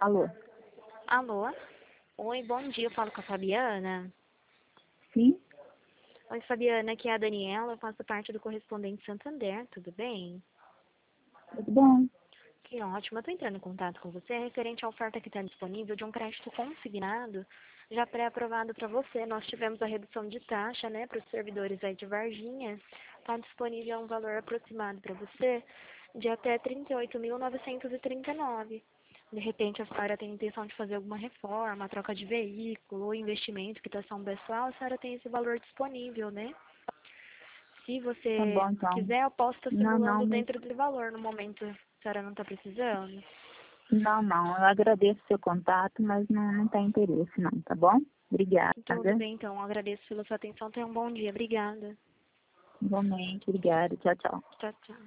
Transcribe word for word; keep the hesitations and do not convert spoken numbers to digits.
Alô? Alô? Oi, bom dia, eu falo com a Fabiana. Sim? Oi, Fabiana, aqui é a Daniela, eu faço parte do Correspondente Santander, tudo bem? Tudo bom? Que ótimo, eu estou entrando em contato com você referente à oferta que está disponível de um crédito consignado, já pré-aprovado para você. Nós tivemos a redução de taxa, né, para os servidores aí de Varginha. Está disponível um valor aproximado para você de até trinta e oito mil novecentos e trinta e nove. De repente a senhora tem a intenção de fazer alguma reforma, troca de veículo ou investimento, quitação pessoal, a senhora tem esse valor disponível, né? Se Tá você bom, então. quiser, eu posso estar Não, não, simulando mas... dentro do valor. No momento, a senhora não está precisando? Não, não. Eu agradeço o seu contato, mas não, não tem interesse, não, tá bom? Obrigada. Tudo bem, então. Eu agradeço pela sua atenção. Tenha um bom dia. Obrigada. Igualmente, obrigada. Tchau, tchau. Tchau, tchau.